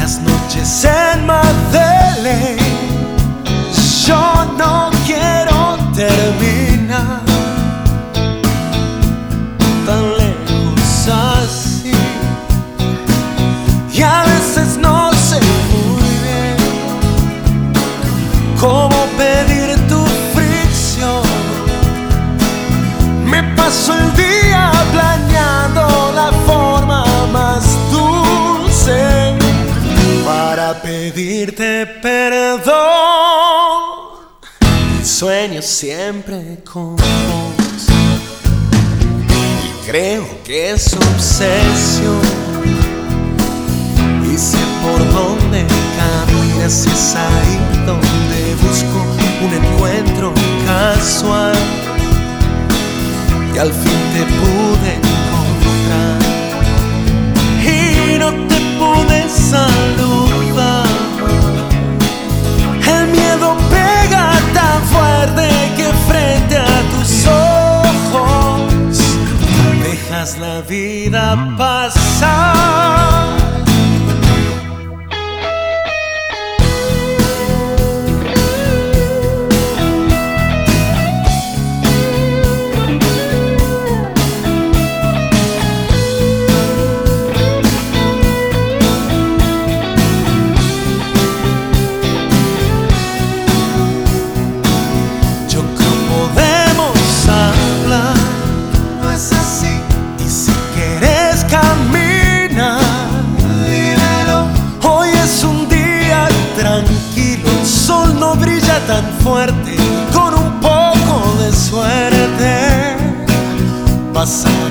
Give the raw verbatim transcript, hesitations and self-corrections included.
Las noches en Madeleine, yo no quiero terminar tan lejos así, y a veces no sé muy bien cómo pedir tu fricción. Me paso el día planeando la forma más dulce para pedirte perdón. Sueño siempre con vos y creo que es obsesión, y sé por dónde caminas, es ahí donde busco un encuentro casual, y al fin te pude encontrar y no te pude saludar. El miedo pega tan fuerte que frente a tus ojos dejas la vida pasar. Tan fuerte, con un poco de suerte pasa